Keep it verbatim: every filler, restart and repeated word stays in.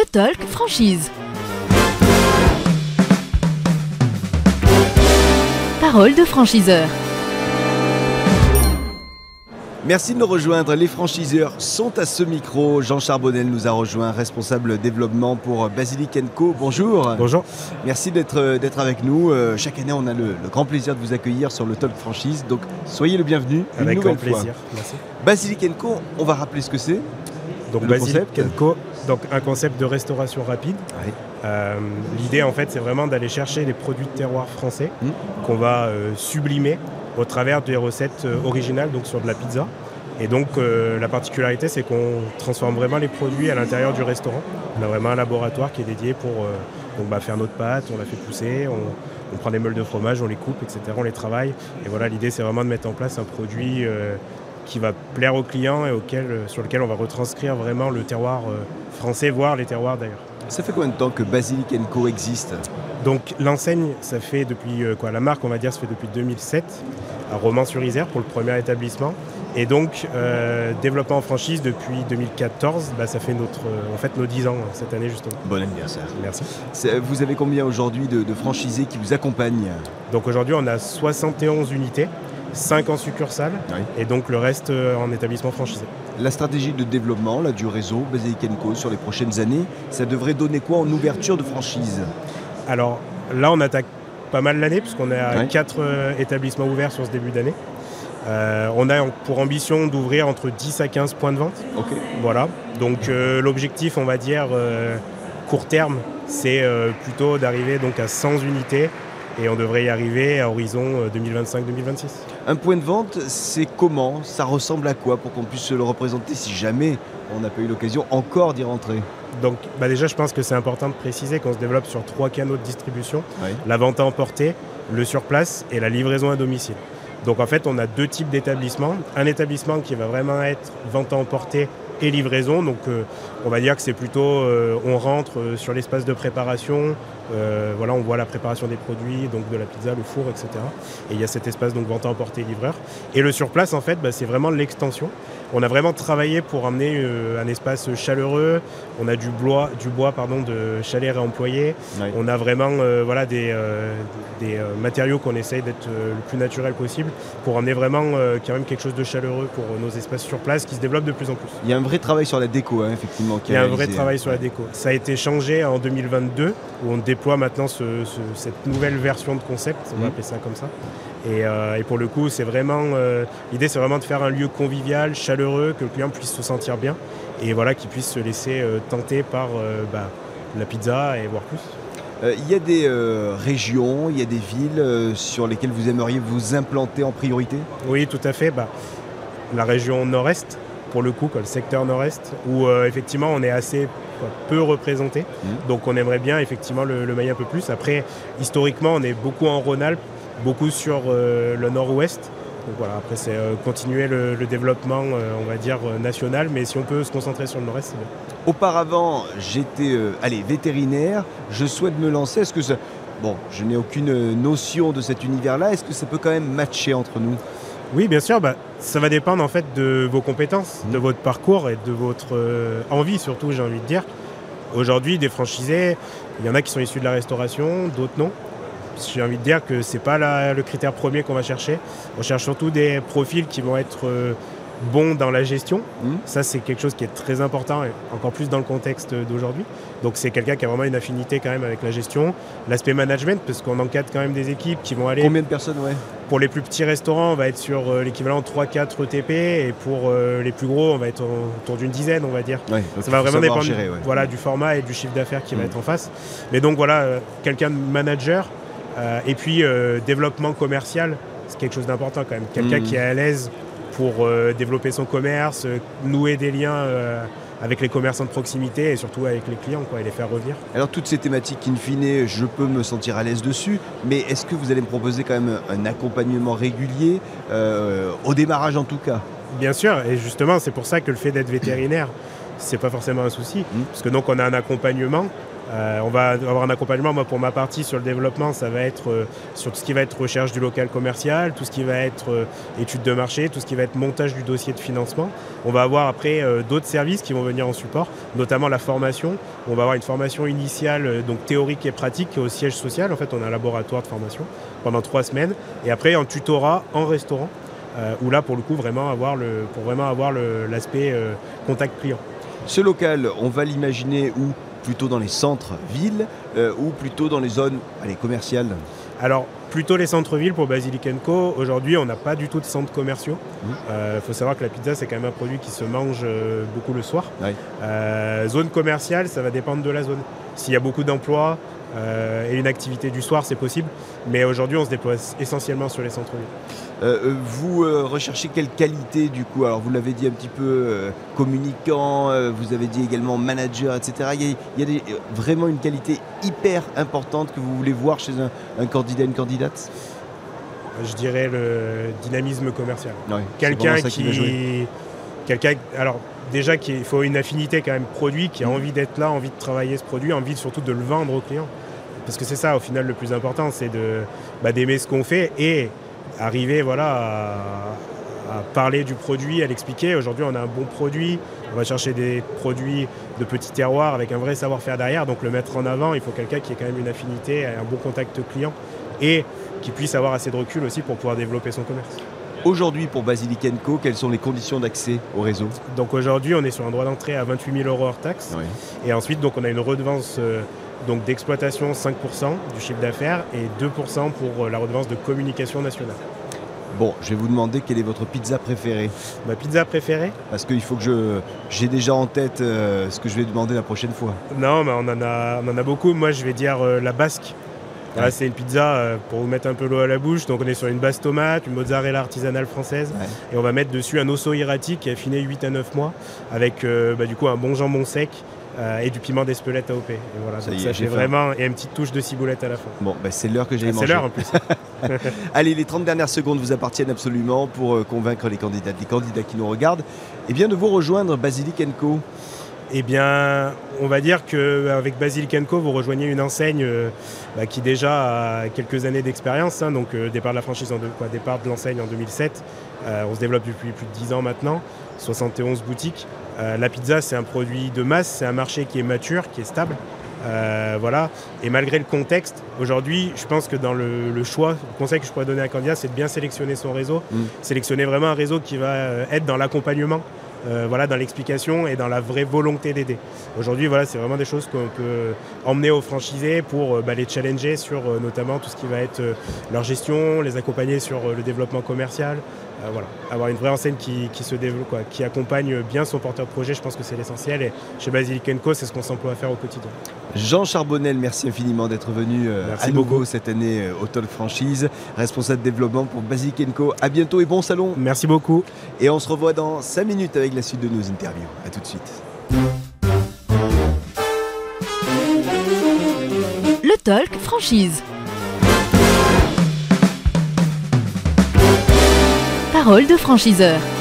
Talk Franchise. Parole de franchiseur. Merci de nous rejoindre. Les franchiseurs sont à ce micro. Jean Charbonnel nous a rejoint, responsable développement pour Basilic and Co. Bonjour. Bonjour. Merci d'être, d'être avec nous. Euh, chaque année, on a le, le grand plaisir de vous accueillir sur le Talk Franchise. Donc, soyez le bienvenu. Avec une grand nouvelle fois. plaisir. Merci. Basilic and Co, on va rappeler ce que c'est. Donc, le Basilic concept. and Co, donc un concept de restauration rapide. Oui. Euh, l'idée, en fait, c'est vraiment d'aller chercher les produits de terroir français Mmh. qu'on va euh, sublimer au travers des recettes euh, originales, donc sur de la pizza. Et donc, euh, la particularité, c'est qu'on transforme vraiment les produits à l'intérieur du restaurant. On a vraiment un laboratoire qui est dédié pour euh, donc, bah, faire notre pâte, on la fait pousser, on, on prend des meules de fromage, on les coupe, et cetera. On les travaille. Et voilà, l'idée, c'est vraiment de mettre en place un produit euh, qui va plaire aux clients et auquel, euh, sur lequel on va retranscrire vraiment le terroir euh, français, voire les terroirs d'ailleurs. Ça fait combien de temps que Basilic and Co existe? Donc l'enseigne, ça fait depuis euh, quoi, la marque, on va dire, ça fait depuis deux mille sept, à Romans-sur-Isère pour le premier établissement. Et donc euh, développement en franchise depuis deux mille quatorze, bah, ça fait notre, euh, en fait nos dix ans cette année justement. Bon anniversaire. Merci. C'est- Vous avez combien aujourd'hui de, de franchisés qui vous accompagnent? Donc aujourd'hui on a soixante et onze unités, cinq en succursale Oui. et donc le reste euh, en établissement franchisé. La stratégie de développement là, du réseau Basilic and Co sur les prochaines années, ça devrait donner quoi en ouverture de franchise? Alors là on attaque pas mal l'année puisqu'on a Ouais. quatre euh, établissements ouverts sur ce début d'année. Euh, on a pour ambition d'ouvrir entre dix à quinze points de vente. Ok. Voilà, donc euh, l'objectif, on va dire, euh, court terme, c'est euh, plutôt d'arriver donc à cent unités et on devrait y arriver à horizon euh, deux mille vingt-cinq deux mille vingt-six. Un point de vente, c'est comment? Ça ressemble à quoi pour qu'on puisse se le représenter si jamais on n'a pas eu l'occasion encore d'y rentrer? Donc bah déjà, je pense que c'est important de préciser qu'on se développe sur trois canaux de distribution, Oui. la vente à emporter, le surplace et la livraison à domicile. Donc en fait, on a deux types d'établissements. Un établissement qui va vraiment être vente à emporter et livraison. Donc euh, on va dire que c'est plutôt, euh, on rentre euh, sur l'espace de préparation, euh, voilà, on voit la préparation des produits, donc de la pizza, le four, et cetera. Et il y a cet espace donc vente à emporter et livreur. Et le surplace, en fait, bah, c'est vraiment l'extension. On a vraiment travaillé pour amener euh, un espace chaleureux. On a du bois, du bois pardon, de chalet réemployé. Oui. On a vraiment euh, voilà, des, euh, des euh, matériaux qu'on essaye d'être euh, le plus naturel possible pour amener vraiment euh, quand même quelque chose de chaleureux pour euh, nos espaces sur place qui se développent de plus en plus. Il y a un vrai travail sur la déco, hein, effectivement. Qui Il y est a un vrai réalisé. travail sur la déco. Ça a été changé en deux mille vingt-deux où on déploie maintenant ce- ce- cette nouvelle version de concept, on va Mhm. appeler ça comme ça. Et, euh, et pour le coup, c'est vraiment euh, l'idée, c'est vraiment de faire un lieu convivial, chaleureux, que le client puisse se sentir bien et voilà, qu'il puisse se laisser euh, tenter par euh, bah, la pizza et voire plus. Euh, il y a des euh, régions, il y a des villes euh, sur lesquelles vous aimeriez vous implanter en priorité? Oui, tout à fait. Bah, la région nord-est, pour le coup, quoi, le secteur nord-est, où euh, effectivement on est assez quoi, peu représenté. Mhm. Donc on aimerait bien effectivement le, le mailler un peu plus. Après, historiquement, on est beaucoup en Rhône-Alpes, beaucoup sur euh, le nord-ouest. Donc voilà, après c'est euh, continuer le, le développement, euh, on va dire, euh, national, mais si on peut se concentrer sur le nord-est, c'est bien. Auparavant, j'étais euh, allez, vétérinaire, je souhaite me lancer. Est-ce que ça... Bon, je n'ai aucune euh, notion de cet univers-là. Est-ce que ça peut quand même matcher entre nous? Oui, bien sûr, bah, ça va dépendre en fait de vos compétences, Mhm. de votre parcours et de votre euh, envie surtout, j'ai envie de dire. Aujourd'hui, des franchisés, il y en a qui sont issus de la restauration, d'autres non. J'ai envie de dire que c'est pas la- le critère premier qu'on va chercher. On cherche surtout des profils qui vont être euh, bons dans la gestion. Mhm. Ça, c'est quelque chose qui est très important, et encore plus dans le contexte d'aujourd'hui. Donc c'est quelqu'un qui a vraiment une affinité quand même avec la gestion. L'aspect management, parce qu'on encadre quand même des équipes qui vont aller... Combien de personnes, ouais? Pour les plus petits restaurants, on va être sur euh, l'équivalent de trois quatre E T P et pour euh, les plus gros, on va être autour d'une dizaine, on va dire. Ouais, donc Ça il va faut vraiment savoir dépendre gérer, ouais. voilà, du format et du chiffre d'affaires qui va Mm. être en face. Mais donc voilà, euh, quelqu'un de manager euh, et puis euh, développement commercial, c'est quelque chose d'important quand même. Quelqu'un Mm. qui est à l'aise pour euh, développer son commerce, euh, nouer des liens euh, avec les commerçants de proximité et surtout avec les clients quoi, et les faire revenir. Alors toutes ces thématiques, in fine, je peux me sentir à l'aise dessus, mais est-ce que vous allez me proposer quand même un accompagnement régulier, euh, au démarrage en tout cas? Bien sûr, et justement, c'est pour ça que le fait d'être vétérinaire, c'est pas forcément un souci, Mm. parce que donc on a un accompagnement Euh, on va avoir un accompagnement, moi pour ma partie sur le développement, ça va être euh, sur tout ce qui va être recherche du local commercial, tout ce qui va être euh, étude de marché, tout ce qui va être montage du dossier de financement. On va avoir après euh, d'autres services qui vont venir en support, notamment la formation. On va avoir une formation initiale, euh, donc théorique et pratique au siège social. En fait, on a un laboratoire de formation pendant trois semaines. Et après, en tutorat, en restaurant, euh, où là, pour le coup, vraiment avoir le, pour vraiment avoir le, l'aspect euh, contact client. Ce local, on va l'imaginer où ? Plutôt dans les centres-villes euh, ou plutôt dans les zones allez, commerciales ? Alors, plutôt les centres-villes pour Basilic and Co. Aujourd'hui, on n'a pas du tout de centres commerciaux. Il mmh. euh, faut savoir que la pizza, c'est quand même un produit qui se mange euh, beaucoup le soir. Oui. Euh, zone commerciale, ça va dépendre de la zone. S'il y a beaucoup d'emplois euh, et une activité du soir, c'est possible. Mais aujourd'hui, on se déploie essentiellement sur les centres-villes. Euh, vous euh, recherchez quelle qualité du coup ? Alors vous l'avez dit un petit peu euh, communicant, euh, vous avez dit également manager, et cetera. Il y a, il y a des, euh, vraiment une qualité hyper importante que vous voulez voir chez un, un candidat, une candidate ? Je dirais le dynamisme commercial. Ouais, quelqu'un qui, qui quelqu'un, alors déjà qu'il faut une affinité quand même produit, qui a mmh. envie d'être là, envie de travailler ce produit, envie surtout de le vendre aux clients. Parce que c'est ça au final le plus important, c'est de, bah, d'aimer ce qu'on fait et arriver voilà, à, à parler du produit, à l'expliquer. Aujourd'hui, on a un bon produit. On va chercher des produits de petits terroirs avec un vrai savoir-faire derrière. Donc, le mettre en avant, il faut quelqu'un qui ait quand même une affinité, un bon contact client et qui puisse avoir assez de recul aussi pour pouvoir développer son commerce. Aujourd'hui, pour Basilic and Co, quelles sont les conditions d'accès au réseau ? Donc, aujourd'hui, on est sur un droit d'entrée à vingt-huit mille euros hors taxe. Oui. Et ensuite, donc, on a une redevance euh, donc, d'exploitation cinq pour cent du chiffre d'affaires et deux pour cent pour la redevance de communication nationale. Bon, je vais vous demander quelle est votre pizza préférée. Ma pizza préférée ? Parce qu'il faut que je... J'ai déjà en tête euh, ce que je vais demander la prochaine fois. Non, mais on en a, on en a beaucoup. Moi, je vais dire euh, la basque. Voilà, ouais. C'est une pizza euh, pour vous mettre un peu l'eau à la bouche. Donc, on est sur une basse tomate, une mozzarella artisanale française. Ouais. Et on va mettre dessus un osso hirati qui est affiné huit à neuf mois avec euh, bah, du coup un bon jambon sec. Euh, et du piment d'Espelette A O P. Et voilà, ça, donc y ça fait vraiment et une petite touche de ciboulette à la fin. Bon, bah c'est l'heure que j'ai ah, mangé. C'est l'heure en plus. Allez, les trente dernières secondes vous appartiennent absolument pour euh, convaincre les candidats, les candidats qui nous regardent, et bien de vous rejoindre Basilic and Co. Eh bien, on va dire qu'avec Basilic and Co, vous rejoignez une enseigne euh, bah, qui déjà a quelques années d'expérience. Hein, donc, euh, départ de la franchise, en deux, quoi, départ de l'enseigne en deux mille sept. Euh, on se développe depuis plus de dix ans maintenant, soixante et onze boutiques. Euh, la pizza, c'est un produit de masse, c'est un marché qui est mature, qui est stable. Euh, voilà. Et malgré le contexte, aujourd'hui, je pense que dans le, le choix, le conseil que je pourrais donner à un candidat, c'est de bien sélectionner son réseau. Mmh. Sélectionner vraiment un réseau qui va être dans l'accompagnement. Euh, voilà, dans l'explication et dans la vraie volonté d'aider. Aujourd'hui, voilà, c'est vraiment des choses qu'on peut emmener aux franchisés pour euh, bah, les challenger sur euh, notamment tout ce qui va être euh, leur gestion, les accompagner sur euh, le développement commercial. Euh, voilà. Avoir une vraie enseigne qui, qui se développe, quoi, qui accompagne bien son porteur de projet, je pense que c'est l'essentiel. Et chez Basilic and Co, c'est ce qu'on s'emploie à faire au quotidien. Jean Charbonnel, merci infiniment d'être venu euh, à nouveau beaucoup. cette année euh, au Talk Franchise, responsable développement pour Basilic and Co. À bientôt et bon salon. Merci beaucoup. Et on se revoit dans cinq minutes avec la suite de nos interviews. À tout de suite. Le Talk Franchise. Parole de franchiseur.